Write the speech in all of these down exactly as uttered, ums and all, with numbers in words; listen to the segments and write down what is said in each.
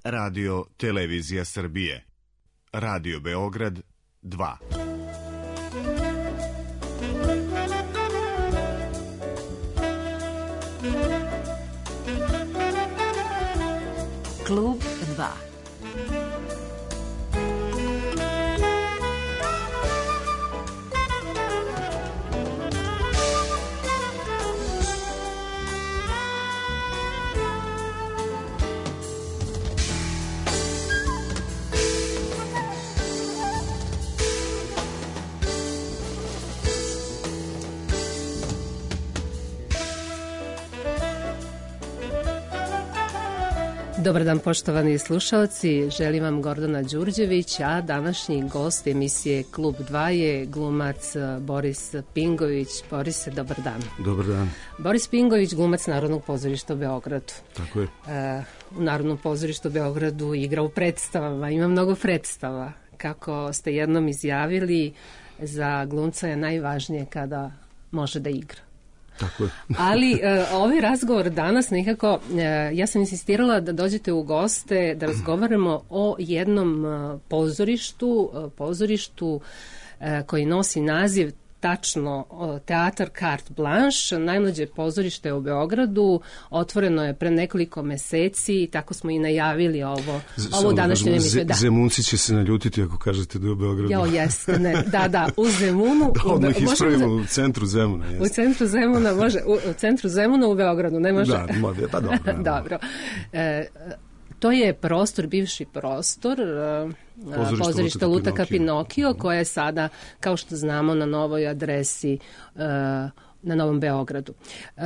Radio Televizija Srbije. Radio Beograd dva. Klub dva. Dobar dan, poštovani slušalci, želim vam Gordana Đurđević, a današnji gost emisije Klub dva je glumac Boris Pingović. Borise, dobar dan. Dobar dan. Boris Pingović, glumac Narodnog pozorišta u Beogradu. Tako je. E, u Narodnom pozorištu u Beogradu igra u predstavama, ima mnogo predstava. Kako ste jednom izjavili, za glumca je najvažnije kada može da igra. Tako je. Ali e, ovaj razgovor danas nekako, e, ja sam insistirala da dođete u goste, da razgovaramo o jednom e, pozorištu, e, pozorištu e, koji nosi naziv tačno Teatar Carte Blanche, najmlađe pozorište u Beogradu, otvoreno je pre nekoliko meseci i tako smo i najavili ovo, Z, ovo današnje emisije. Da. Zemunci će se naljutiti ako kažete da je u Beogradu. Jo, jeste, ne, da, da, u Zemunu. Da, odmah ih ispravimo da, u centru Zemuna. Jeste. U centru Zemuna, može, u, u centru Zemuna u Beogradu, ne može? Da, može, pa dobro. Dobro. E, to je prostor, bivši prostor pozorišta, pozorišta Lutaka Pinokio, koje je sada, kao što znamo, na novoj adresi uh, na Novom Beogradu. Uh,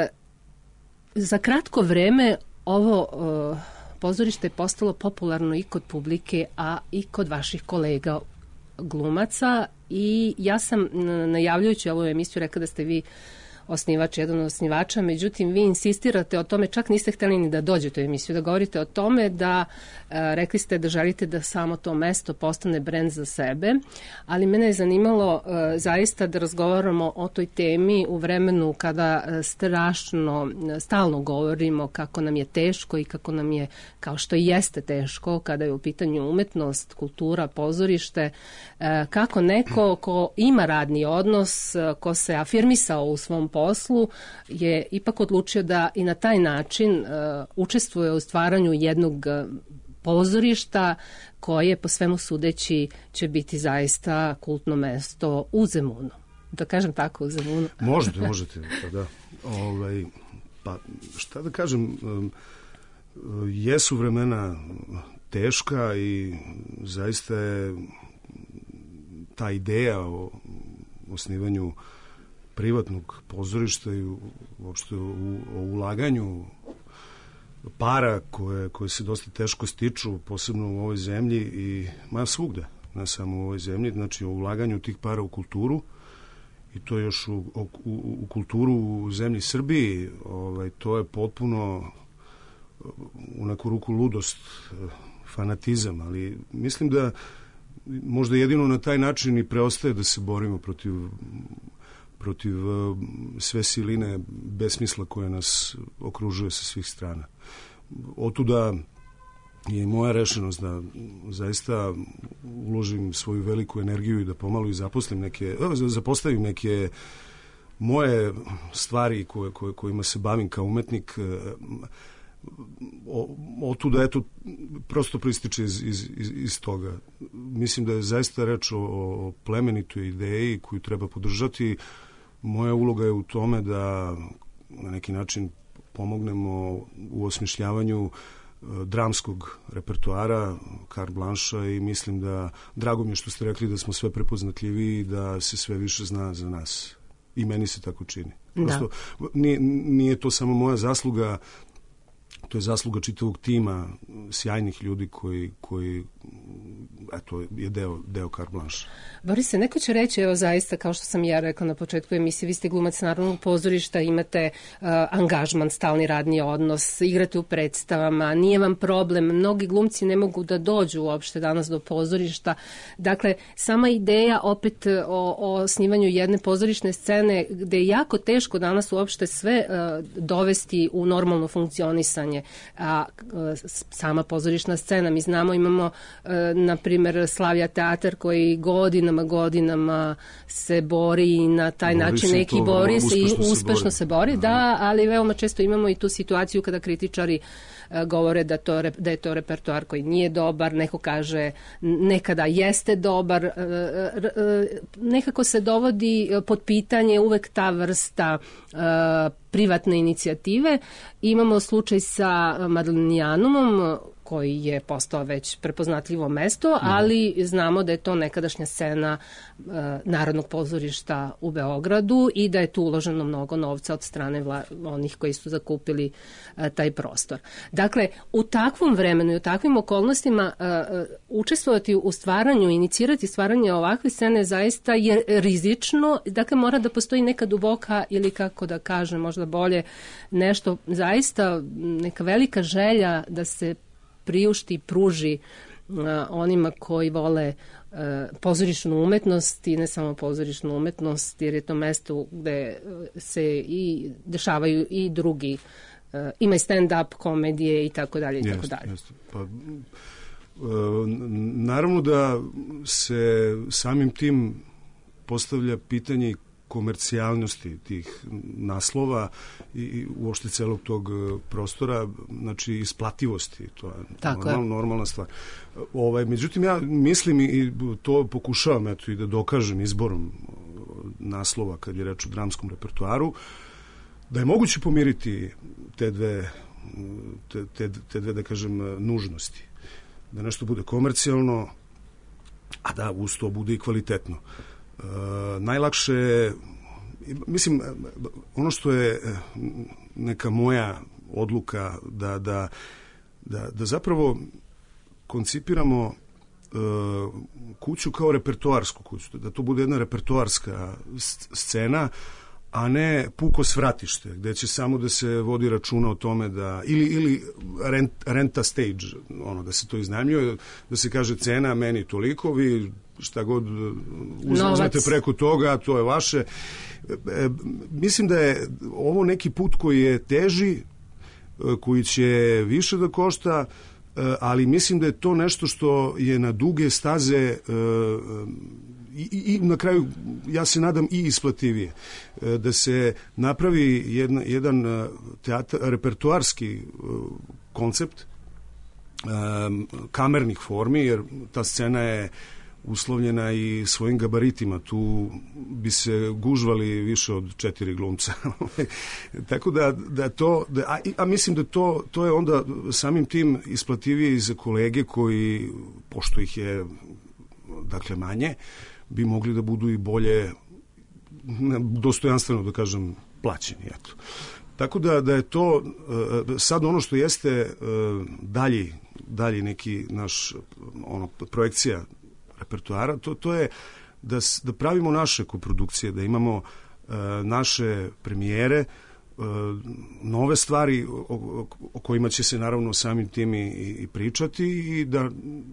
za kratko vreme ovo uh, pozorište je postalo popularno i kod publike, a i kod vaših kolega glumaca, i ja sam najavljujući ovu emisiju rekla da ste vi osnivač, jedan od osnivača, međutim vi insistirate o tome, čak niste hteli ni da dođete u emisiju, da govorite o tome da e, rekli ste da želite da samo to mesto postane brend za sebe, ali mene je zanimalo e, zaista da razgovaramo o toj temi u vremenu kada e, strašno, stalno govorimo kako nam je teško i kako nam je, kao što i jeste teško kada je u pitanju umetnost, kultura, pozorište, e, kako neko ko ima radni odnos, ko se afirmisao u svom poslu, je ipak odlučio da i na taj način uh, učestvuje u stvaranju jednog uh, pozorišta koje, po svemu sudeći, će biti zaista kultno mesto u Zemunu. Da kažem tako, u Zemunu? Možete, možete. Pa da. Ovaj, pa šta da kažem, um, jesu vremena teška i zaista je ta ideja o osnivanju privatnog pozorišta i uopšte u, o ulaganju para koje, koje se dosta teško stiču, posebno u ovoj zemlji i ma svugde, ne samo u ovoj zemlji, znači o ulaganju tih para u kulturu, i to još u, u, u kulturu u zemlji Srbiji, ovaj, to je potpuno u neku ruku ludost, fanatizam, ali mislim da možda jedino na taj način i preostaje da se borimo protiv protiv uh, sve siline besmisla koje nas okružuje sa svih strana. Otuda je i moja rešenost da zaista uložim svoju veliku energiju i da pomalo i zaposlim neke, zapostavim neke moje stvari koje, koje, kojima se bavim kao umetnik. Otuda, eto, prosto proističe iz, iz, iz, iz toga. Mislim da je zaista reč o, o plemenitoj ideji koju treba podržati. Moja uloga je u tome da na neki način pomognemo u osmišljavanju dramskog repertoara Carte Blanche-a i mislim da, drago mi je što ste rekli da smo sve prepoznatljiviji i da se sve više zna za nas. I meni se tako čini. Prosto, da. Nije, nije to samo moja zasluga, to je zasluga čitavog tima sjajnih ljudi koji, koji eto, je deo, deo carte blanche. Borise, neko će reći, evo zaista, kao što sam ja rekla na početku emisije, vi ste glumac Narodnog pozorišta, imate uh, angažman, stalni radni odnos, igrate u predstavama, nije vam problem, mnogi glumci ne mogu da dođu uopšte danas do pozorišta. Dakle, sama ideja opet o, o snimanju jedne pozorišne scene gde je jako teško danas uopšte sve uh, dovesti u normalno funkcionisanje. A uh, sama pozorišna scena, mi znamo, imamo uh, na primjer Slavija teatar koji godinama, godinama se bori i na taj bori način se neki to, bori se i se uspešno bori. se bori, da, ali veoma često imamo i tu situaciju kada kritičari govore da, to, da je to repertoar koji nije dobar, neko kaže nekada jeste dobar, nekako se dovodi pod pitanje uvek ta vrsta privatne inicijative. Imamo slučaj sa Madlenijanumom, koji je postao već prepoznatljivo mesto, ali znamo da je to nekadašnja scena e, Narodnog pozorišta u Beogradu i da je tu uloženo mnogo novca od strane vla, onih koji su zakupili e, taj prostor. Dakle, u takvom vremenu i u takvim okolnostima e, e, učestvovati u stvaranju, inicirati stvaranje ovakve scene zaista je rizično. Dakle, mora da postoji neka duboka ili, kako da kažem, možda bolje, nešto zaista, neka velika želja da se priušti i pruži uh, onima koji vole uh, pozorišnu umetnost i ne samo pozorišnu umetnost, jer je to mesto gde se i dešavaju i drugi, uh, ima i stand-up komedije i tako dalje i tako dalje. Jeste. Pa, uh, naravno da se samim tim postavlja pitanje komercijalnosti tih naslova i uopšte celog tog prostora, znači isplativosti, to je normal, normalna stvar. Ovaj, međutim, ja mislim i to pokušavam eto, i da dokažem izborom naslova kad je reč o dramskom repertoaru, da je moguće pomiriti te dve, te, te, te dve, da kažem, nužnosti. Da nešto bude komercijalno, a da uz to bude i kvalitetno. Uh, najlakše je, mislim, ono što je neka moja odluka da, da, da, da zapravo koncipiramo uh, kuću kao repertoarsku kuću, da to bude jedna repertoarska scena, a ne puko svratište, gde će samo da se vodi računa o tome da, ili, ili rent, renta stage, ono, da se to iznajmljuje, da se kaže cena meni toliko, vi šta god uzmete preko toga, to je vaše. E, mislim da je ovo neki put koji je teži, koji će više da košta, ali mislim da je to nešto što je na duge staze i, i, i na kraju, ja se nadam, i isplativije. Da se napravi jedna, jedan teatar, repertoarski koncept kamernih formi, jer ta scena je uslovljena i svojim gabaritima. Tu bi se gužvali više od četiri glumca. Tako da, da to, da, a, a mislim da to, to je onda samim tim isplativije i za kolege koji, pošto ih je dakle manje, bi mogli da budu i bolje, dostojanstveno da kažem, plaćeni. Eto. Tako da, da je to sad ono što jeste dalji, dalji neki naš ono, projekcija repertoara, to, to je da, da pravimo naše koprodukcije, da imamo uh, naše premijere, uh, nove stvari o, o, o kojima će se naravno samim tim i, i pričati i da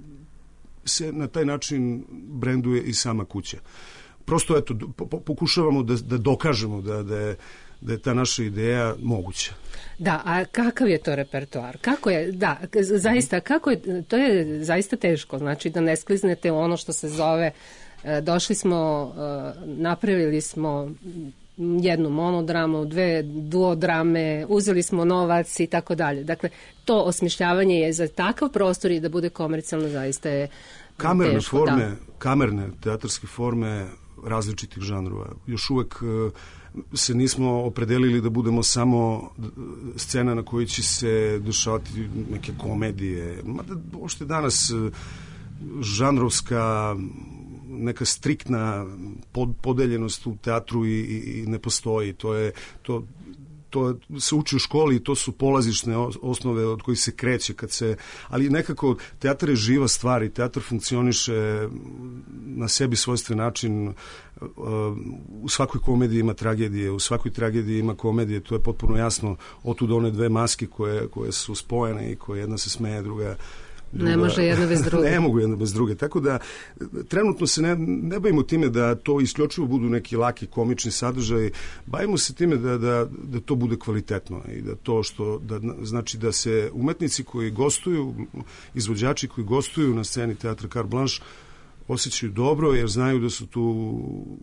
se na taj način brenduje i sama kuća. Prosto eto, po, pokušavamo da, da dokažemo da, da je da je ta naša ideja moguća. Da, a kakav je to repertoar? Kako je, da, zaista, kako je, to je zaista teško, znači da ne skliznete u ono što se zove, došli smo, napravili smo jednu monodramu, dve duodrame, uzeli smo novac i tako dalje. Dakle, to osmišljavanje je za takav prostor i da bude komercijalno zaista je kamerne teško. Forme, da. Kamerne teatarske forme različitih žanrova. Još uvek se nismo opredelili da budemo samo scena na kojoj će se dešavati neke komedije. Mada uopšte danas žanrovska neka striktna pod, podeljenost u teatru i, i, i ne postoji. To je, to, to se uči u školi i to su polazišne osnove od kojih se kreće kad se, ali nekako teatar je živa stvar i teatar funkcioniše na sebi svojstven način. U svakoj komediji ima tragedije, u svakoj tragediji ima komedije, to je potpuno jasno, otud one dve maske koje, koje su spojene i koje jedna se smeje, druga Druga, ne može jedna bez druge. Ne mogu jedna bez druge. Tako da trenutno se ne, ne bavimo time da to isključivo budu neki laki komični sadržaj. Bavimo se time da, da, da to bude kvalitetno i da to što da, znači da se umetnici koji gostuju, izvođači koji gostuju na sceni Teatra Carte Blanche osjećaju dobro jer znaju da su tu,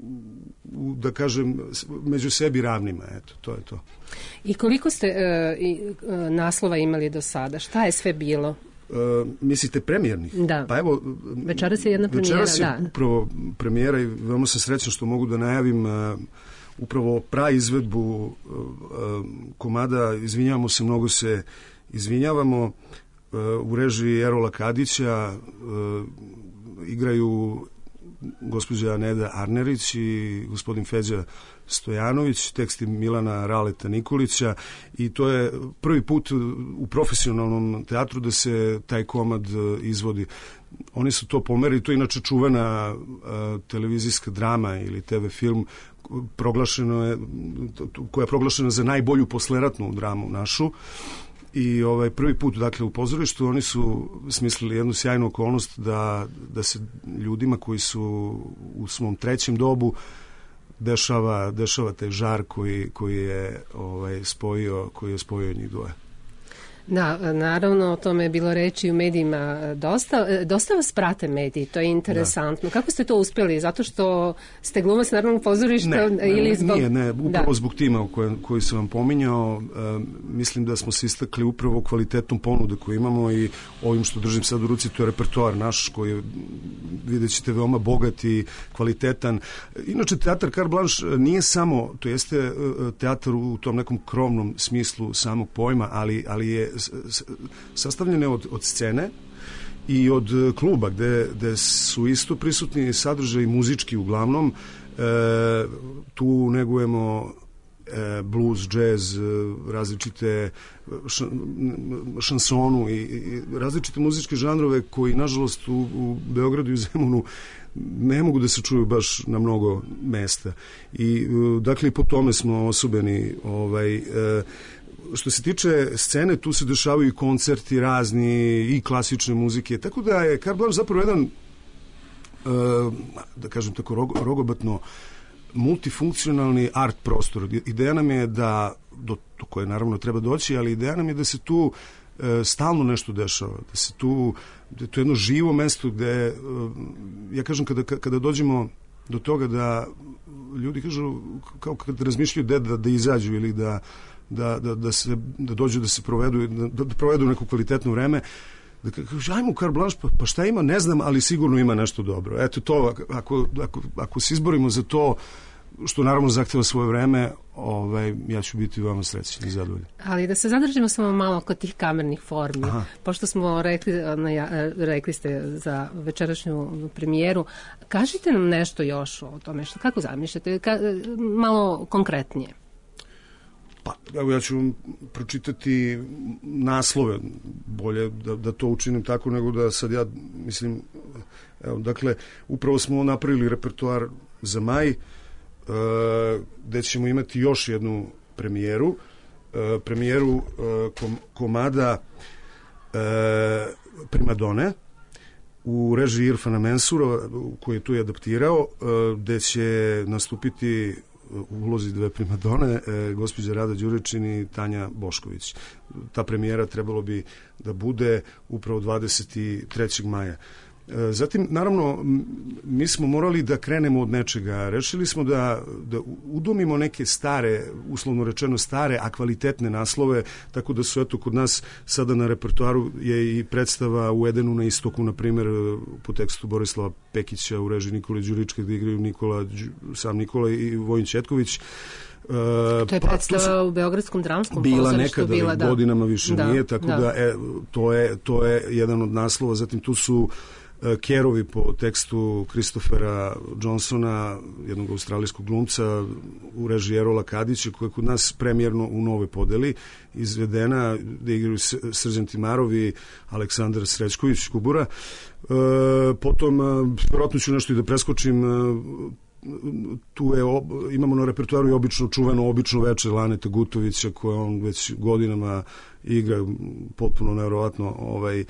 da kažem, među sebi ravnima. Eto, to je to. I koliko ste uh, uh, naslova imali do sada? Šta je sve bilo? Uh, mislite premijernih? Da. Pa evo, večeras je jedna premijera, večeras je da. upravo premijera i veoma sam srećan što mogu da najavim uh, upravo praizvedbu uh, uh, komada Izvinjavamo se, mnogo se izvinjavamo uh, u režiji Erola Kadića. Uh, igraju gospođa Neda Arnerić i gospodin Feđa Stojanović, teksti Milana Raleta Nikolića i to je prvi put u profesionalnom teatru da se taj komad izvodi. Oni su to pomerili, to je inače čuvena uh, televizijska drama ili te ve film proglašeno je, koja je proglašena za najbolju posleratnu dramu našu. I ovaj prvi put dakle u pozorištu oni su smislili jednu sjajnu okolnost da, da se ljudima koji su u svom trećem dobu dešava, dešava taj žar koji, koji je ovaj spojio, koji je spojio njih dvoje. Da, naravno o tome je bilo reći u medijima dosta. Dosta vas prate mediji, to je interesantno. Da. Kako ste to uspjeli? Zato što ste glumac Narodnog pozorišta ne, ili zbog... Nije, ne, upravo da. Zbog tima koji, koji sam vam pominjao, e, mislim da smo se istakli upravo kvalitetom ponude koju imamo i ovim što držim sad u ruci, to je repertoar naš koji je, vidjet ćete, veoma bogat i kvalitetan. Inače, Teatar Carte Blanche nije samo, to jeste teatar u tom nekom krovnom smislu samog pojma, ali, ali je sastavljene od, od scene i od kluba gde, gde su isto prisutni sadržaji muzički uglavnom. E, tu negujemo e, blues, džez, različite š, šansonu i, i različite muzičke žanrove koji nažalost u, u Beogradu i Zemunu ne mogu da se čuju baš na mnogo mesta. I dakle po tome smo osobeni ovaj e, što se tiče scene, tu se dešavaju i koncerti razni i klasične muzike, tako da je Carte Blanche zapravo jedan, da kažem tako rogobatno, multifunkcionalni art prostor. Ideja nam je da, do, do koje naravno treba doći, ali ideja nam je da se tu stalno nešto dešava, da se tu, da je to jedno živo mesto gde, ja kažem, kada, kada dođemo do toga da ljudi kažu, kao kad razmišljaju da, da, da izađu ili da Da, da, da, se, da dođu da se provedu, da, da provedu neko kvalitetno vreme, da kažu, ajmo u Carte Blanche, pa, pa šta ima, ne znam, ali sigurno ima nešto dobro. Eto to, ako, ako, ako se izborimo za to, što naravno zahteva svoje vreme, ovaj, ja ću biti veoma srećan i zadovoljan. Ali da se zadržimo samo malo kod tih kamernih formi. Aha. Pošto smo rekli, rekli ste za večerašnju premijeru, kažite nam nešto još o tome, što, kako zamišljate, ka, malo konkretnije. Pa, evo ja ću vam pročitati naslove, bolje da, da to učinim tako nego da sad ja, mislim, evo, dakle, upravo smo napravili repertoar za maj, e, gde ćemo imati još jednu premijeru, e, premijeru e, kom, komada e, Primadone u režiji Irfana Mensura, koji je tu i adaptirao, e, gde će nastupiti u ulozi dve primadone, e, gospođa Rada Đuričin i Tanja Bošković. Ta premijera trebalo bi da bude upravo dvadeset trećeg maja. E, zatim, naravno, mi smo morali da krenemo od nečega. Rešili smo da, da udomimo neke stare, uslovno rečeno stare, a kvalitetne naslove, tako da su, eto, kod nas sada na repertoaru je i predstava U Edenu na istoku, na primjer, po tekstu Borislava Pekića, u režiji Nikole Đurička, gde igraju Nikola, sam Nikola i Vojin Ćetković. Uh, to je predstava pa, u Beogradskom dramskom bila pozorištu. Nekada, bila nekada, godinama više da, nije, tako da, da e, to, je, to je jedan od naslova. Zatim tu su Kerovi po tekstu Christophera Johnsona, jednog australijskog glumca, u režiji Erola Kadića, koja je kod nas premijerno u Novoj Podeli izvedena, gde igraju Srđan Timarov i Aleksandar Srećković Kubura. Potom, vjerojatno ću nešto i da preskočim, tu je, imamo na repertoaru i obično čuveno obično veče Laneta Gutovića, koje on već godinama igra potpuno nevjerovatno. Ovaj,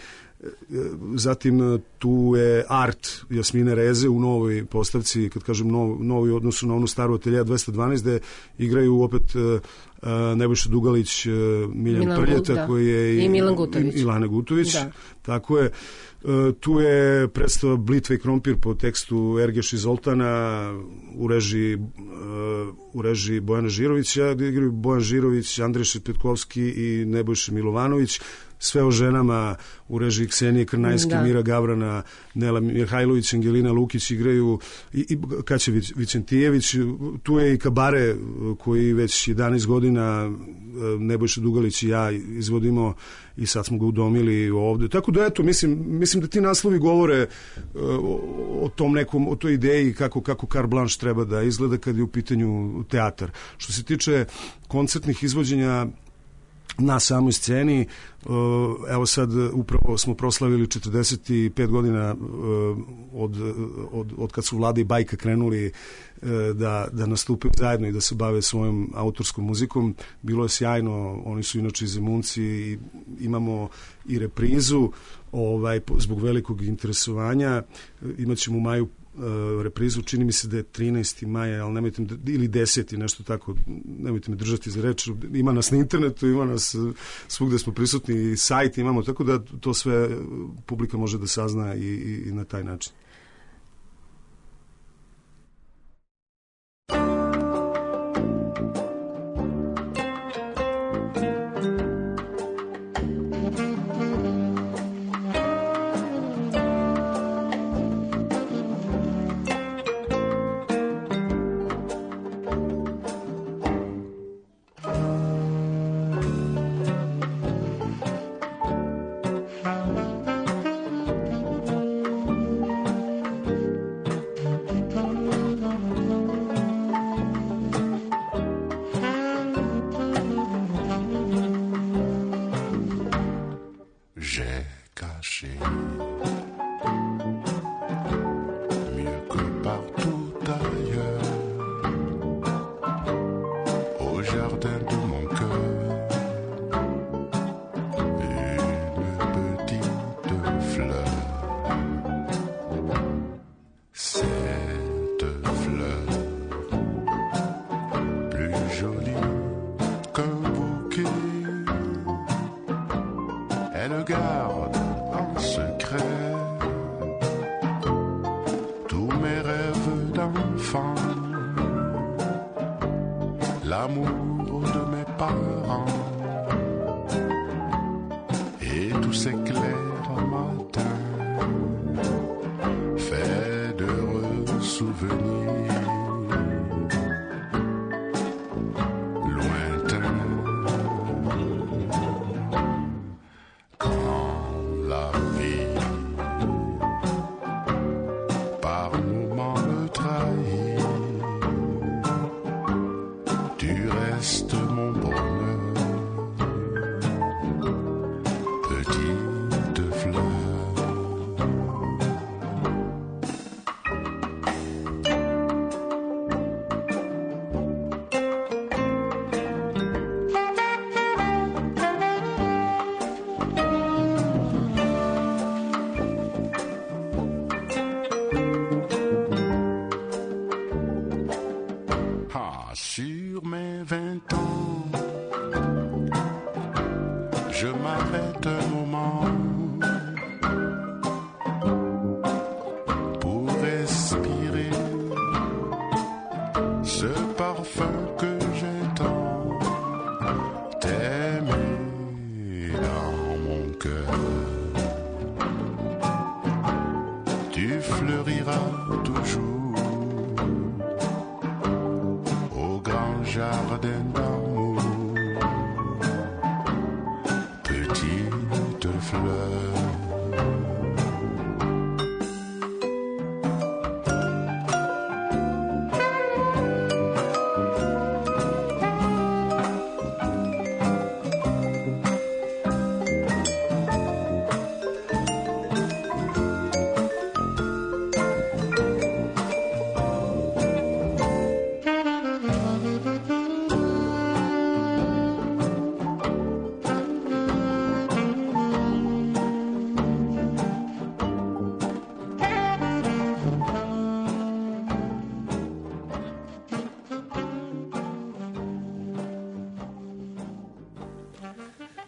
zatim tu je Art Jasmine Reze u novoj postavci, kad kažem nov, novi odnosu na onu staru Ateljeja dvesta dvanaest, gde igraju opet uh, Nebojša Dugalić, uh, Miljan Milan Prljeta, da. koji je i Milan Gutović. I Lane Gutović, da. Tako je. Uh, tu je predstava Blitva i krompir po tekstu Ergeš i Zoltana u režiji, uh, u režiji Bojana Žirovića, gde igraju Bojan Žirović, Andrej Šepetkovski i Nebojša Milovanović. Sve o ženama u režiji Ksenije Krnajski, da. Mira Gavrana, Nela Mihajlović, Angelina Lukić igraju i, i Kaća Vicentijević. Tu je i Kabare koji već jedanaest godina Nebojša Dugalić i ja izvodimo i sad smo ga udomili ovde. Tako da eto, mislim, mislim da ti naslovi govore o, o tom nekom, o toj ideji kako, kako carte blanche treba da izgleda kad je u pitanju teatar. Što se tiče koncertnih izvođenja na samoj sceni, evo sad upravo smo proslavili četrdeset pet godina od, od, od kad su Vlada i Bajka krenuli da, da nastupaju zajedno i da se bave svojom autorskom muzikom. Bilo je sjajno, oni su inače iz Zemunci i imamo i reprizu ovaj, zbog velikog interesovanja. Imaćemo u maju reprizu, čini mi se da je trinaestog maja, ali nemojte me, ili deseti, nešto tako, nemojte me držati za reč, ima nas na internetu, ima nas svugde smo prisutni, sajt imamo, tako da to sve publika može da sazna i, i, i na taj način.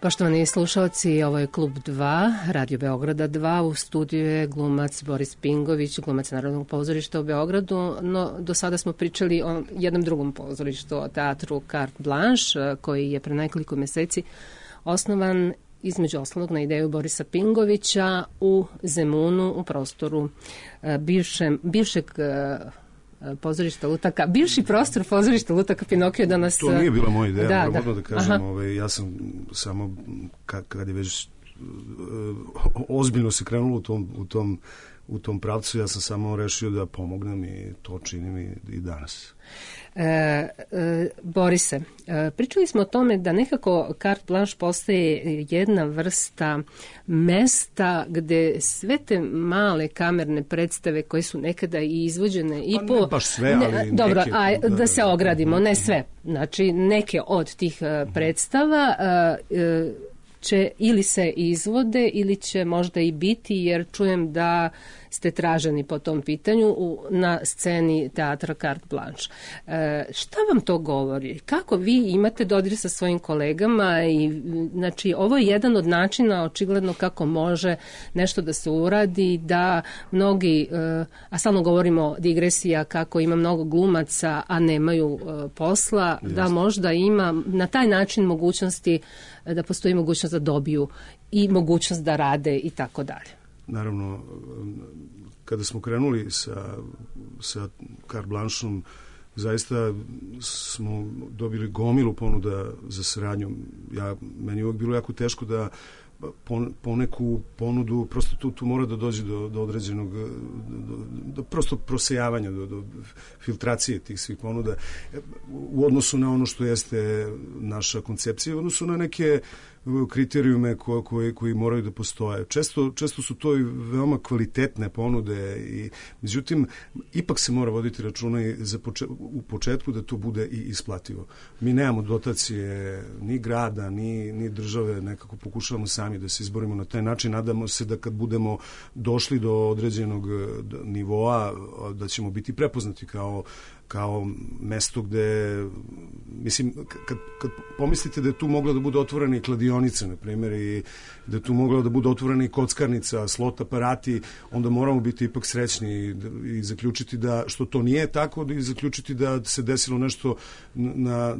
Poštovani slušalci, ovo je Klub dva, Radio Beograda dva, u studiju je glumac Boris Pingović, glumac Narodnog pozorišta u Beogradu, no do sada smo pričali o jednom drugom pozorištu, o teatru Carte Blanche, koji je pre nekoliko meseci osnovan između ostalog na ideju Borisa Pingovića u Zemunu, u prostoru bivšem, bivšeg pozorišta Lutaka, bivši prostor pozorišta Lutaka Pinokio danas... To nije bila moja ideja, da, moram da. da kažem, ovaj, ja sam samo, kad, kad je već ozbiljno se krenulo u tom, u, tom, u tom pravcu, ja sam samo rešio da pomognem i to činim i, i danas. E, e, Borise, e, pričali smo o tome da nekako Carte Blanche postaje jedna vrsta mesta gde sve te male kamerne predstave koje su nekada i izvođene i pa po... Ne baš sve, ali ne, dobro, neke, a, da, da se ogradimo, ne sve. Znači, neke od tih predstava e, će ili se izvode ili će možda i biti, jer čujem da ste traženi po tom pitanju u, na sceni teatra Carte Blanche. E, šta vam to govori? Kako vi imate dodir sa svojim kolegama? I, znači, ovo je jedan od načina očigledno kako može nešto da se uradi, da mnogi, e, a stalno govorimo digresija kako ima mnogo glumaca, a nemaju e, posla, Jasne. Da možda ima na taj način mogućnosti, da postoji mogućnost da dobiju i mogućnost da rade i tako dalje. Naravno, kada smo krenuli sa, sa Carte Blancheom, zaista smo dobili gomilu ponuda za saradnju. Ja, meni je uvijek bilo jako teško da poneku ponudu, prosto tu, tu mora da dođe do, do određenog, do, do, do prosto prosejavanja, do, do filtracije tih svih ponuda u odnosu na ono što jeste naša koncepcija, u odnosu na neke kriterijume ko, koji, koji moraju da postoje. Često, često su to i veoma kvalitetne ponude, i, međutim, ipak se mora voditi računa i za poče, u početku da to bude i isplativo. Mi nemamo dotacije ni grada, ni, ni države, nekako pokušavamo sami da se izborimo na taj način. Nadamo se da kad budemo došli do određenog nivoa, da ćemo biti prepoznati kao kao mesto gde, mislim, kad, kad pomislite da je tu mogla da bude otvorena i kladionica, na primjer, i da je tu mogla da bude otvorena i kockarnica, slot aparati, onda moramo biti ipak srećni i, i zaključiti da, što to nije tako, i zaključiti da se desilo nešto na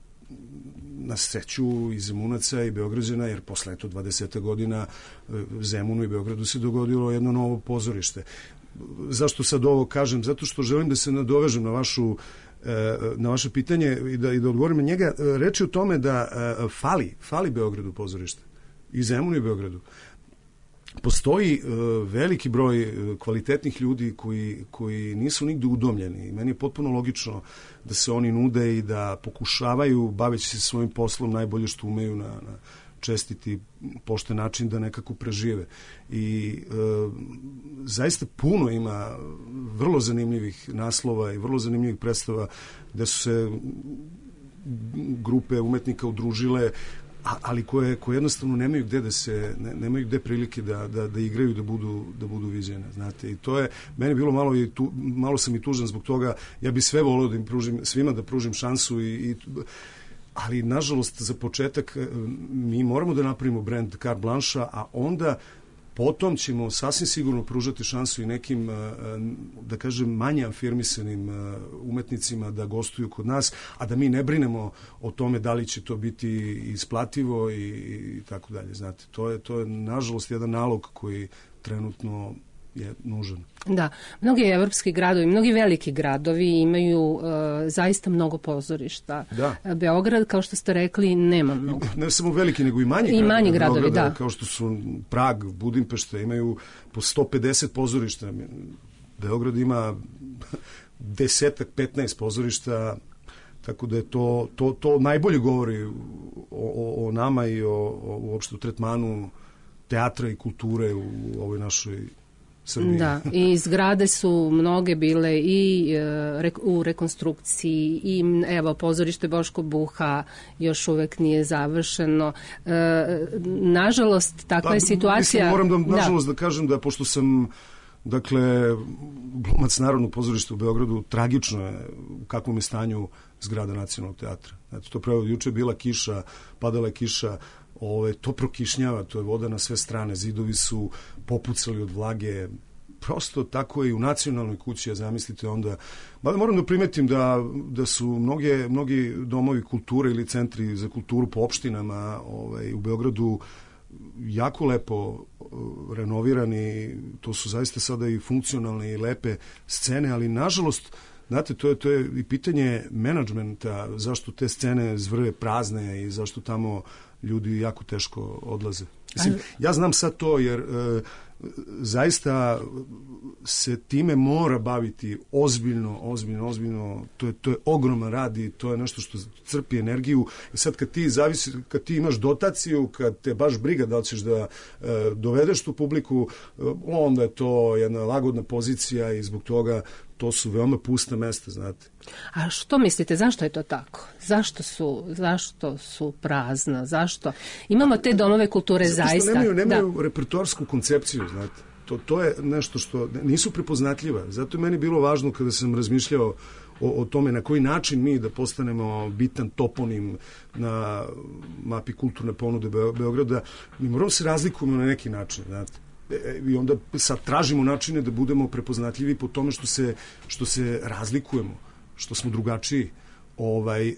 na sreću i Zemunaca i Beograđana, jer posle eto dvadeset godina Zemunu i Beogradu se dogodilo jedno novo pozorište. Zašto sad ovo kažem? Zato što želim da se nadovežem na vašu na vaše pitanje i da, i da odgovorim na njega. Reč je o tome da fali, fali Beogradu pozorište. I Zemunu i Beogradu. Postoji veliki broj kvalitetnih ljudi koji, koji nisu nigde udomljeni. Meni je potpuno logično da se oni nude i da pokušavaju, baveći se svojim poslom, najbolje što umeju na, na čestiti, pošten način da nekako prežive. I e, zaista puno ima vrlo zanimljivih naslova i vrlo zanimljivih predstava gde su se grupe umetnika udružile, a, ali koje, koje jednostavno nemaju gde da se, ne, nemaju gde prilike da, da, da igraju, da budu, da budu viđene. Znate, i to je, meni bilo malo, i tu, malo sam i tužan zbog toga, ja bi sve volio da im pružim, svima da pružim šansu i, i ali, nažalost, za početak mi moramo da napravimo brand Carte Blanche, a onda potom ćemo sasvim sigurno pružati šansu i nekim, da kažem, manje afirmisanim umetnicima da gostuju kod nas, a da mi ne brinemo o tome da li će to biti isplativo i, i tako dalje. Znate, to je, to je, nažalost, jedan nalog koji trenutno je nužan. Da, mnogi evropski gradovi, mnogi veliki gradovi imaju uh, zaista mnogo pozorišta. Da. Beograd, kao što ste rekli, nema mnogo. Ne samo veliki, nego i manji gradovi. I manji gradovi, Beograda, da. Kao što su Prag, Budimpešta, imaju po sto pedeset pozorišta. Beograd ima desetak, petnaest pozorišta, tako da je to, to, to najbolje govori o, o, o nama i o, o uopšte tretmanu teatra i kulture u ovoj našoj Srbiji. Da, i zgrade su mnoge bile i e, u rekonstrukciji, i evo, pozorište Boško Buha još uvek nije završeno. E, nažalost, takva pa, je situacija. Mislim, moram da, nažalost, da. da kažem da pošto sam, dakle, glumac Narodnog pozorišta u Beogradu, tragično je u kakvom je stanju zgrada Nacionalnog teatra. Znači, to pravo, juče je bila kiša, padala je kiša, Ove, to prokišnjava, to je voda na sve strane, zidovi su popucali od vlage, prosto tako je i u nacionalnoj kući, a zamislite onda, mada moram da primetim da, da su mnoge, mnogi domovi kulture ili centri za kulturu po opštinama ovaj, u Beogradu jako lepo renovirani, to su zaista sada i funkcionalne i lepe scene, ali nažalost, znate, to je, to je i pitanje menadžmenta, zašto te scene zvrve prazne i zašto tamo ljudi jako teško odlaze. Mislim, ja znam sad to jer e, zaista se time mora baviti ozbiljno, ozbiljno, ozbiljno, to je, to je ogroman rad i to je nešto što crpi energiju. I sad kad ti, zavisi, kad ti imaš dotaciju, kad te baš briga da li ćeš da e, dovedeš tu publiku, e, onda je to jedna lagodna pozicija i zbog toga to su veoma pusta mesta, znate. A što mislite, zašto je to tako? Zašto su, zašto su prazna? Zašto? Imamo te domove kulture Zato zaista. Nemaju, nemaju da. repertoarsku koncepciju, znate. To, to je nešto što nisu prepoznatljiva. Zato je meni bilo važno kada sam razmišljao o, o tome na koji način mi da postanemo bitan toponim na mapi kulturne ponude Beograda. Mi moramo se razlikujemo na neki način, znate. I onda sad tražimo načine da budemo prepoznatljivi po tome što se, što se razlikujemo, što smo drugačiji. Ovaj, e,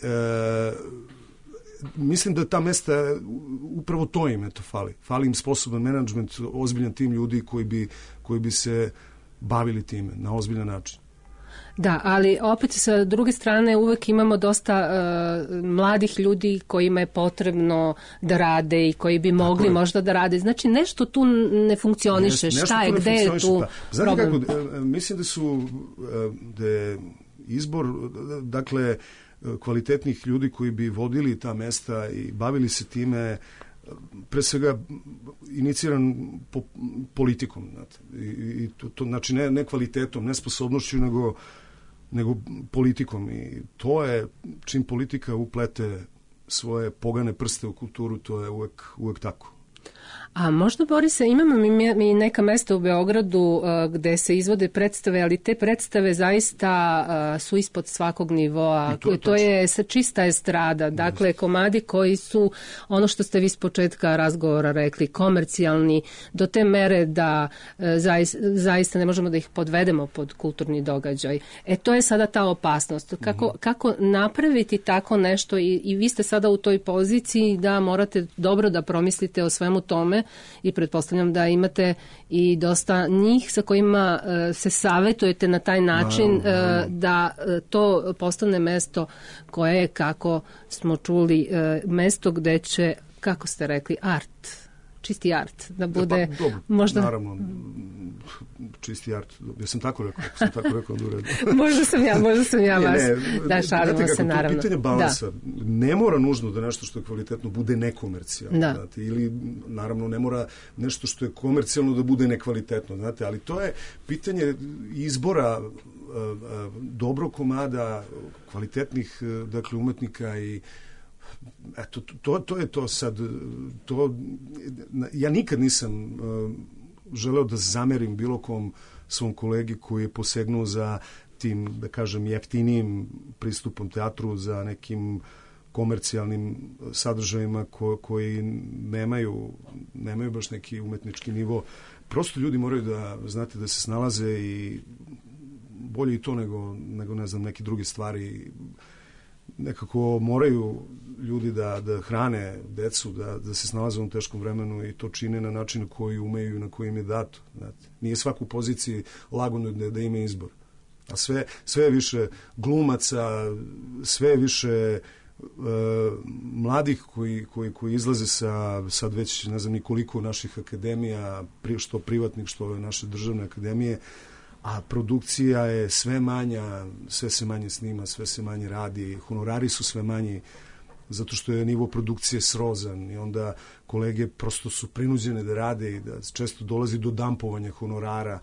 mislim da ta mesta, upravo to im eto fali. Fali im sposoban menadžment, ozbiljan tim ljudi koji bi, koji bi se bavili time na ozbiljan način. Da, ali opet sa druge strane uvek imamo dosta uh, mladih ljudi kojima je potrebno da rade i koji bi mogli je. možda da rade. Znači nešto tu ne funkcioniše. Nešto, Šta je, gde je tu pa, znate problem? Kako, mislim da su da je izbor, dakle, kvalitetnih ljudi koji bi vodili ta mesta i bavili se time, pre svega iniciran po, politikom, znate. I, i to, to, znači ne, ne kvalitetom, ne sposobnošću, nego nego politikom i to je, čim politika uplete svoje pogane prste u kulturu, to je uvek, uvek tako. A možda, Borise, imamo mi, mi neka mesta u Beogradu uh, gde se izvode predstave, ali te predstave zaista uh, su ispod svakog nivoa. To, to je sa čista estrada. Dakle, komadi koji su, ono što ste vi s početka razgovora rekli, komercijalni, do te mere da uh, zaista, zaista ne možemo da ih podvedemo pod kulturni događaj. E, to je sada ta opasnost. Kako, mm-hmm. kako napraviti tako nešto i, i vi ste sada u toj poziciji da morate dobro da promislite o svemu tome i pretpostavljam da imate i dosta njih sa kojima uh, se savetujete na taj način uh, da uh, to postane mesto koje je, kako smo čuli, uh, mesto gde će, kako ste rekli, art, čisti art, da bude pa, dobro, možda... Naravno, čisti art, ja sam tako rekao, ako sam tako rekao, onda u redu. možda sam ja, možda sam ja vas, ne, da šalimo se, naravno. To pitanje balansa, da. Ne mora nužno da nešto što je kvalitetno bude nekomercijalno, da. Znate, ili naravno ne mora nešto što je komercijalno da bude nekvalitetno, znate, ali to je pitanje izbora uh, uh, dobrog komada, kvalitetnih, uh, dakle, umetnika i eto, to, to je to sad, to, ja nikad nisam uh, želeo da zamerim bilo kom svom kolegi koji je posegnuo za tim, da kažem, jeftinijim pristupom teatru, za nekim komercijalnim sadržajima ko, koji nemaju, nemaju baš neki umetnički nivo. Prosto ljudi moraju da, znate, da se snalaze i bolje i to nego, nego ne znam, neke druge stvari. Nekako moraju ljudi da, da hrane decu, da, da se snalaze u ovom teškom vremenu i to čine na način koji umeju, na koji im je dato. Znate. Nije svako u poziciji lagodno da, da ima izbor. A sve, sve je više glumaca, sve je više uh, mladih koji, koji, koji izlaze sa sad već ne znam nikoliko naših akademija, što privatnih, što ove naše državne akademije, a produkcija je sve manja, sve se manje snima, sve se manje radi, honorari su sve manji, zato što je nivo produkcije srozan i onda kolege prosto su prinuđene da rade i da često dolazi do dampovanja honorara.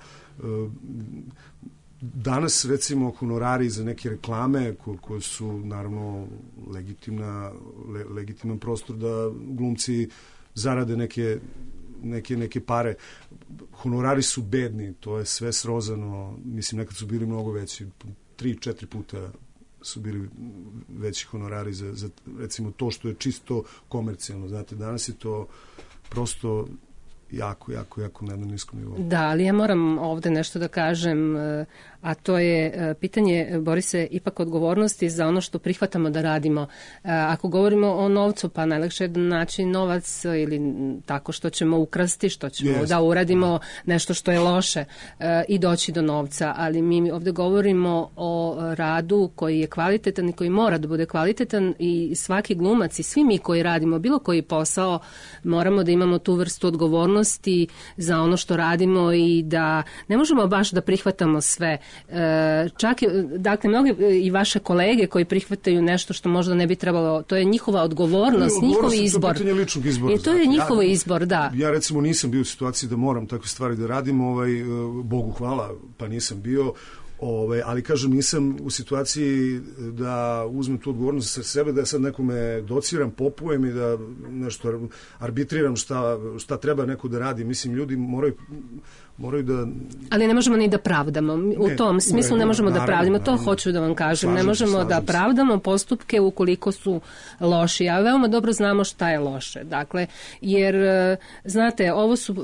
Danas, recimo, honorari za neke reklame ko, koje su, naravno, legitimna, le, legitiman prostor da glumci zarade neke neke, neke pare. Honorari su bedni, to je sve srozano, mislim, nekad su bili mnogo veći, tri, četiri puta su bili veći honorari za, za recimo to što je čisto komercijalno. Znate, danas je to prosto jako, jako, jako na jednom niskom nivou. Da, ali ja moram ovde nešto da kažem, a to je pitanje, Borise, ipak odgovornosti za ono što prihvatamo da radimo. Ako govorimo o novcu, pa najlakše je naći novac ili tako što ćemo ukrasti, što ćemo yes. da uradimo nešto što je loše i doći do novca, ali mi ovde govorimo o radu koji je kvalitetan i koji mora da bude kvalitetan i svaki glumac i svi mi koji radimo bilo koji posao moramo da imamo tu vrstu odgovornosti za ono što radimo i da ne možemo baš da prihvatamo sve. E, čak i, dakle, mnogi i vaše kolege koji prihvataju nešto što možda ne bi trebalo, to je njihova odgovornost, ne, njihov izbor. To je pitanje ličnog izbora. I to je njihov ja, izbor, da. Ja recimo nisam bio u situaciji da moram takve stvari da radim, ovaj, Bogu hvala, pa nisam bio. Ove, ali kažem, nisam u situaciji da uzmem tu odgovornost sa sebe, da sad nekome dociram, popujem i da nešto arbitriram šta, šta treba neko da radi. Mislim, ljudi moraju moraju da... Ali ne možemo ni da pravdamo. U ne, tom smislu ne možemo naravno, da pravdamo. To naravno. Hoću da vam kažem. Slažem ne možemo se, da pravdamo postupke ukoliko su loši. A veoma dobro znamo šta je loše. Dakle, jer, znate, ovo su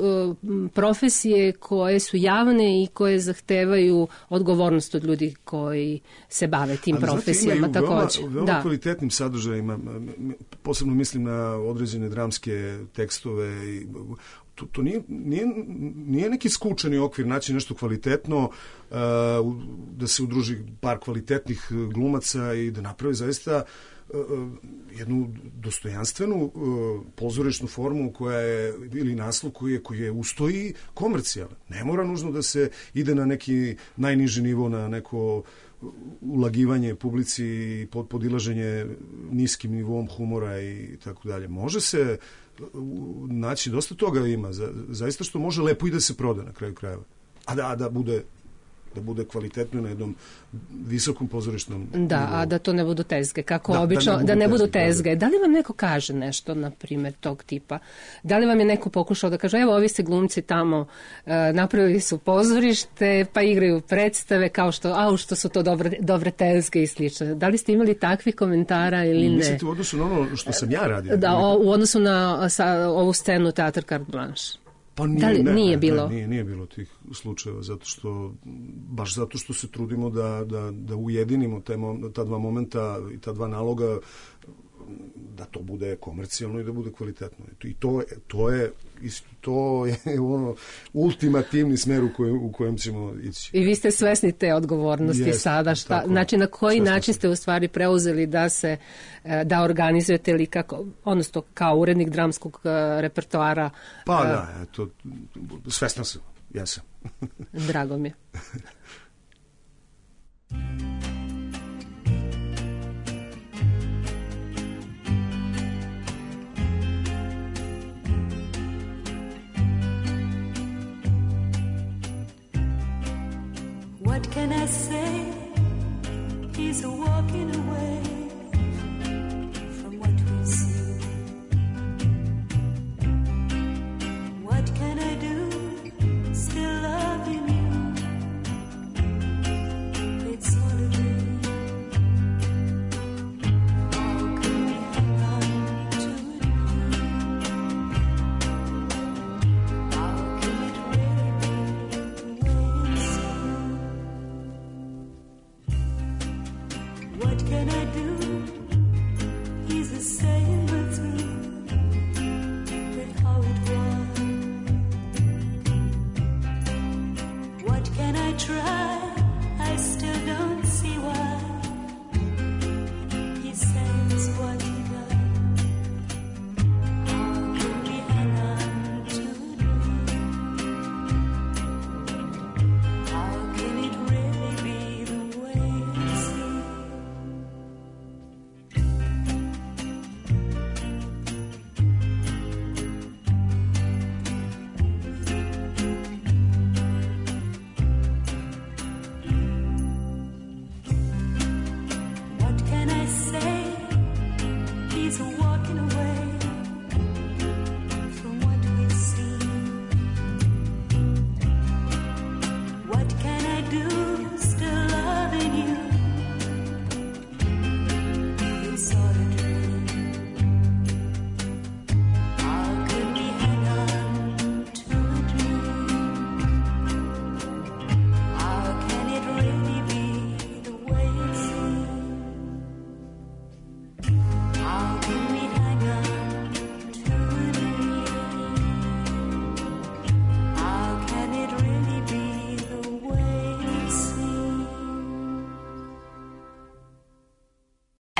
profesije koje su javne i koje zahtevaju odgovornost od ljudi koji se bave tim ali profesijama. Ali znate, imaju veoma, veoma kvalitetnim sadržajima. Posebno mislim na određene dramske tekstove i To, to nije, nije, nije neki skučeni okvir naći nešto kvalitetno, uh, da se udruži par kvalitetnih glumaca i da napravi zaista uh, jednu dostojanstvenu uh, pozorišnu formu koja je, ili naslov koji je, koji je ustoji komercijalan. Ne mora nužno da se ide na neki najniži nivo, na neko ulagivanje publici i pod, podilaženje niskim nivom humora i tako dalje. Može se naći, dosta toga ima, za, zaista što može lepo i da se proda na kraju krajeva. A da, a da bude da bude kvalitetno na jednom visokom pozorišnom Da, nivou. A da to ne budu tezge, kako da, obično, da ne, da ne budu tezge. tezge. Da li vam neko kaže nešto, na primjer, tog tipa? Da li vam je neko pokušao da kaže, evo, ovi se glumci tamo e, napravili su pozorište, pa igraju predstave, kao što, au, što su to dobre, dobre tezge i slično. Da li ste imali takvih komentara ili ne? Mislite u odnosu na ono što sam ja radio? Da, o, u odnosu na sa, ovu scenu Teatr Carte Blanche. Pa nije, da li, ne, nije ne, bilo? Ne, nije, nije bilo tih slučajeva, zato što, baš zato što se trudimo da, da, da ujedinimo te, ta dva momenta i ta dva naloga, da to bude komercijalno i da bude kvalitetno. I to, to je to je ono ultimativni smer u kojem, u kojem ćemo ići. I vi ste svesni te odgovornosti yes, sada, šta, tako, znači na koji način ste u stvari preuzeli da se da organizujete ili kako, odnosno kao urednik dramskog repertoara? Pa da, to svesno sam, ja sam. Drago mi je. What can I say? He's walking away from what we see. What can I do? Still loving you. It's all a dream. How can we hang on to it? How can it really be the way it seems? What can I do? He's the same with me, with how it was. What can I try? I still don't see why he says what he does. How can we hang on to it? How can it really be the way it seems?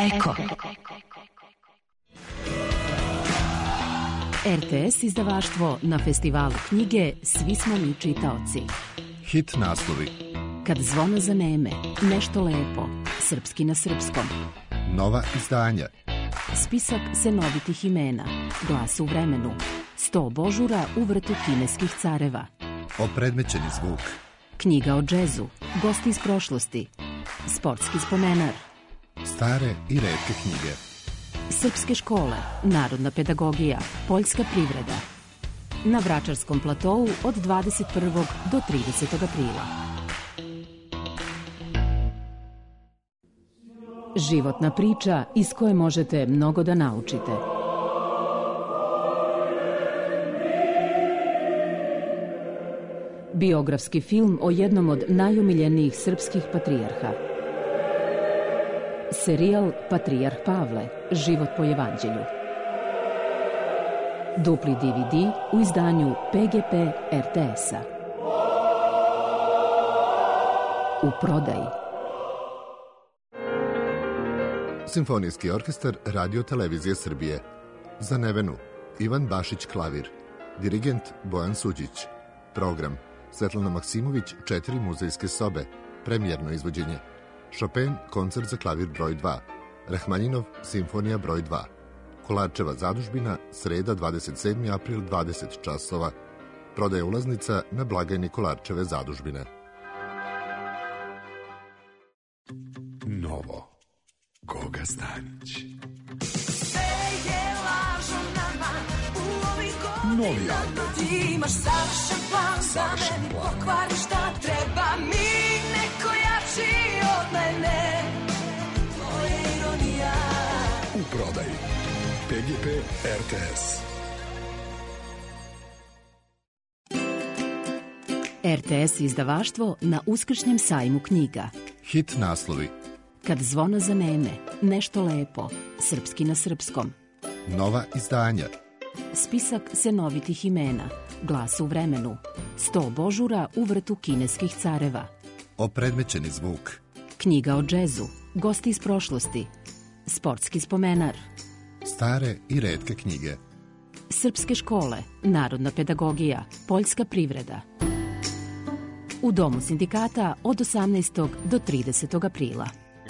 Eko. R T S izdavaštvo na festivalu knjige Svi smo mi čitaoci. Hit naslovi. Kad zvona zaneme, nešto lepo, srpski na srpskom. Nova izdanja. Spisak senovitih imena, Glas u vremenu, sto božura u vrtu kineskih careva. Opredmećeni zvuk. Knjiga o džezu, gosti iz prošlosti, sportski spomenar. Stare i retke knjige. Srpske škole, narodna pedagogija, poljska privreda. Na Vračarskom platovu od dvadeset prvog do tridesetog aprila. Životna priča iz koje možete mnogo da naučite. Biografski film o jednom od najomiljenijih srpskih patrijarha. Serijal Patrijarh Pavle, život po evanđelju. Dupli D V D u izdanju P G P R T S-a. U prodaji. Simfonijski orkestar Radio Televizije Srbije. Za Nevenu, Ivan Bašić klavir. Dirigent Bojan Suđić. Program Svetlana Maksimović, četiri muzejske sobe. Premijerno izvođenje. Chopin, koncert za klavir broj dva. Rahmaninov, simfonija broj dva. Kolarčeva zadužbina, sreda dvadeset sedmi april, dvadeset časova. Prodaja ulaznica na blagajni Kolarčeve zadužbine. Novo. Goga Stanić. Novi album. Imaš savršen plan, Savršen da meni plan. pokvari šta treba mi, neko jači od mene. To je ironija. U prodaji. P G P R T S. R T S izdavaštvo na uskršnjem sajmu knjiga. Hit naslovi. Kad zvona zaneme, nešto lepo, srpski na srpskom. Nova izdanja. Spisak senovitih imena, Glas u vremenu, sto božura u vrtu kineskih careva. Opredmećeni zvuk. Knjiga o džezu, gosti iz prošlosti, sportski spomenar. Stare i retke knjige. Srpske škole, narodna pedagogija, poljska privreda. U Domu sindikata od osamnaestog do tridesetog aprila.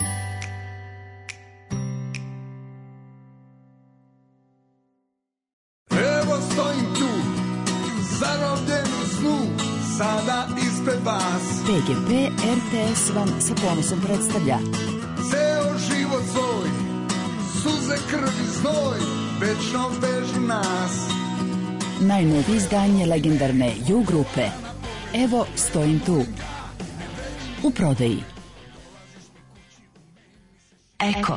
Evo stojim tu, zarobljen u snu, sada ispred vas. P G P R T S vam sa ponosom predstavlja Ceo život svoj, suze, krv i znoj, večno vežu nas. najnovije izdanje legendarne U grupe. Evo stojim tu. U prodaji. Eko.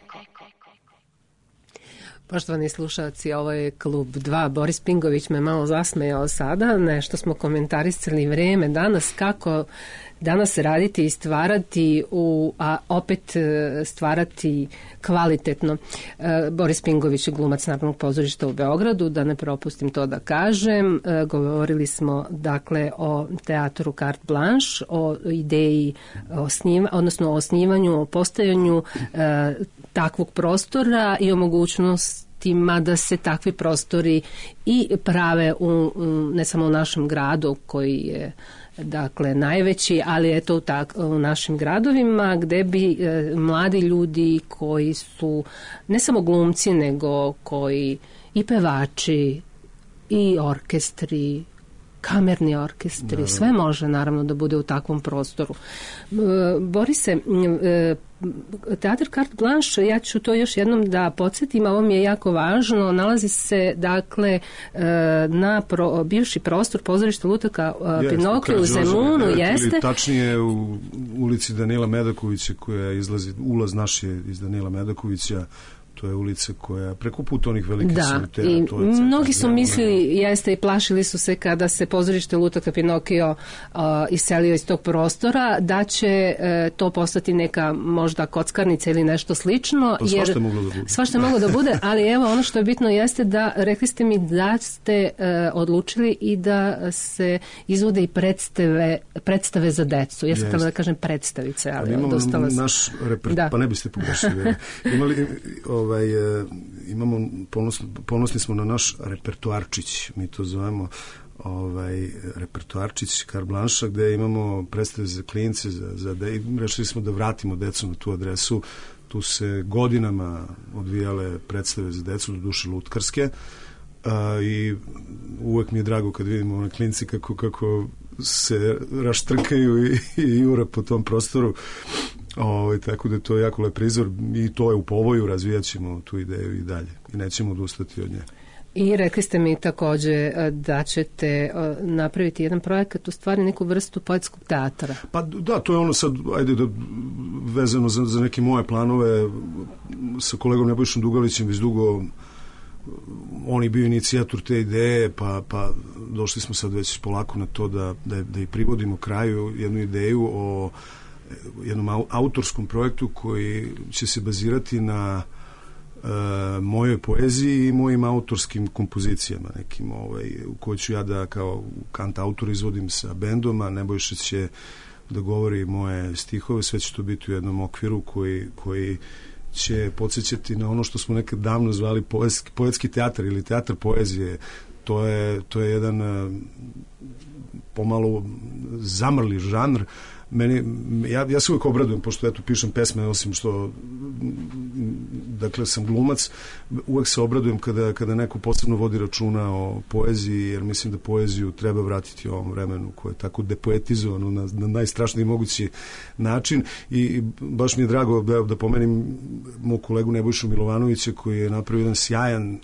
Poštovani slušalci, ovo je Klub dva. Boris Pingović me malo zasmejao sada. Nešto smo komentarisali vreme danas, kako danas raditi i stvarati, u, a opet stvarati kvalitetno. Boris Pingović je glumac Narodnog pozorišta u Beogradu, da ne propustim to da kažem. Govorili smo dakle o teatru Carte Blanche, o ideji osniva, odnosno o osnivanju, o postojanju e, takvog prostora i o mogućnostima da se takvi prostori i prave u, ne samo u našem gradu koji je dakle najveći, ali je to u, tak, u našim gradovima gde bi e, mladi ljudi koji su ne samo glumci nego koji i pevači i orkestri, kamerni orkestri, naravno. Sve može naravno da bude u takvom prostoru. E, Borise, e, teatr Carte Blanche, ja ću to još jednom da podsjetim, a ovo mi je jako važno, nalazi se dakle na pro, bivši prostor pozorišta Lutaka Pinokio u Zemunu, jeste. Ili tačnije u ulici Danila Medakovića, koja izlazi, ulaz naš je iz Danila Medakovića, To je ulica koja preko puta onih velikih da, solitera. I to je mnogi su mislili, jeste i plašili su se kada se pozorište Lutaka Pinokio uh, iselio iz tog prostora, da će uh, to postati neka možda kockarnica ili nešto slično. Pa svašta je moglo da bude. Svašta je moglo da bude, ali evo ono što je bitno jeste da, rekli ste mi da ste uh, odlučili i da se izvode i predstave, predstave za decu. Ja sam htjela da kažem predstavice, ali imamo dostala sam. Naš reper... Pa ne biste pogrešili. Imali, ovaj, imamo, ponosni, ponosni smo na naš repertoarčić, mi to zovemo, ovaj, repertoarčić Carte Blanche, gde imamo predstave za klince, za, za de, i rešili smo da vratimo decu na tu adresu. Tu se godinama odvijale predstave za decu, do duše lutkarske, a, i uvek mi je drago kad vidimo one klinci kako, kako se raštrkaju i, i jure po tom prostoru. O, tako da to je jako lep prizor i to je u povoju, razvijat ćemo tu ideju i dalje i nećemo odustati od nje. I rekli ste mi takođe da ćete napraviti jedan projekat, u stvari neku vrstu poetskog teatra. Pa da, to je ono sad, ajde da vezano za, za neke moje planove sa kolegom Nebojšom Dugalićem, već dugo on je bio inicijator te ideje, pa, pa došli smo sad već polako na to da, da, da i privodimo kraju jednu ideju o jednom autorskom projektu koji će se bazirati na e, mojoj poeziji i mojim autorskim kompozicijama nekim, ovaj, u kojoj ću ja da kao kant autor izvodim sa bendom, a Nebojša će da govori moje stihove, sve će to biti u jednom okviru koji, koji će podsjećati na ono što smo nekad davno zvali poetski, poetski teatar ili teatar poezije. To je, to je jedan pomalo zamrli žanr. Meni, ja, ja se uvijek obradujem, pošto ja tu pišem pesme, osim što dakle sam glumac, uvijek se obradujem kada, kada neko posebno vodi računa o poeziji, jer mislim da poeziju treba vratiti u ovom vremenu koje je tako depoetizovano na, na najstrašniji mogući način i baš mi je drago da, da pomenim mog kolegu Nebojšu Milovanovića koji je napravio jedan sjajan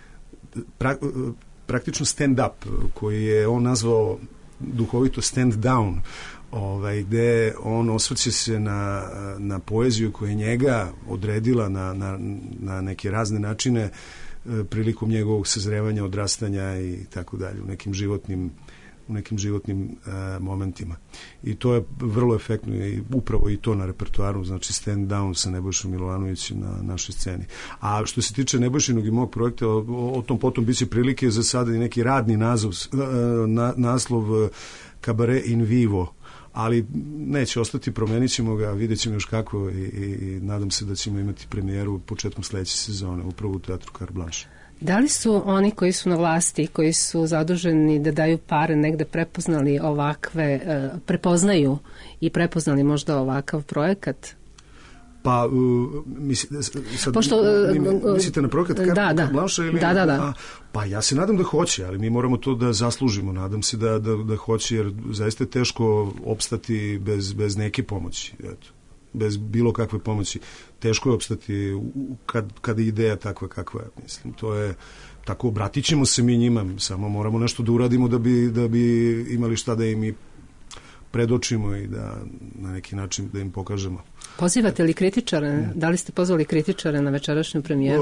pra, praktično stand-up koji je on nazvao duhovito stand-down, ovaj, gde on osvrće se na, na poeziju koja je njega odredila na, na, na neke razne načine e, prilikom njegovog sazrevanja, odrastanja i tako dalje, u nekim životnim u nekim životnim e, momentima. I to je vrlo efektno i upravo i to na repertoaru, znači stand down sa Nebojšom Milovanovićem na našoj sceni. A što se tiče Nebojšinog i mog projekta, o, o tom potom biće prilike za sada i neki radni nazov, e, na, naslov Kabare in vivo, ali neće ostati, promenit ćemo ga, vidjet ćemo još kako i, i, i nadam se da ćemo imati premijeru početkom sledeće sezone upravo u Teatru Carte Blanche. Da li su oni koji su na vlasti, koji su zaduženi da daju pare negde prepoznali ovakve, prepoznaju i prepoznali možda ovakav projekat? Pa, uh, misli, sad, Pošto, uh, mislite na projekat Carte da, da. Blanche? Ili, da, da, da. A, pa ja se nadam da hoće, ali mi moramo to da zaslužimo. Nadam se da, da, da hoće, jer zaista je teško opstati bez, bez neke pomoći. Eto. Bez bilo kakve pomoći. Teško je opstati kad, kad je ideja takva kakva je. Mislim, to je tako, obratit ćemo se mi njima, samo moramo nešto da uradimo da bi, da bi imali šta da im i predočimo i da na neki način da im pokažemo. Pozivate li kritičare? Da li ste pozvali kritičare na večerašnju premijeru?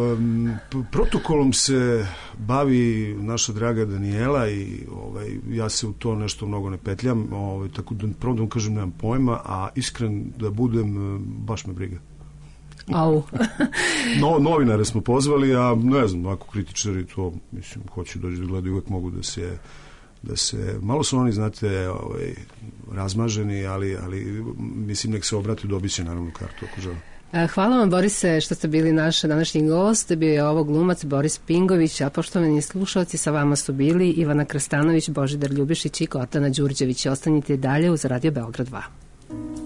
E, protokolom se bavi naša draga Danijela i ovaj, ja se u to nešto mnogo ne petljam, ovaj, tako da prvo da vam kažem nemam pojma, a iskren da budem, baš me briga. Au. no, novinare smo pozvali, a ne znam, ako kritičari to, mislim, hoće doći da gledaju, uvek mogu da se da se, malo su oni, znate, ovaj, razmaženi, ali, ali mislim nek se obrati, dobit će naravno kartu ako žele. Hvala vam, Borise, što ste bili naš današnji gost. Bio je ovo glumac Boris Pingović, a poštovani slušalci, sa vama su bili Ivana Krstanović, Božidar Ljubišić i Gordana Đurđević. Ostanite dalje uz Radio Beograd dva.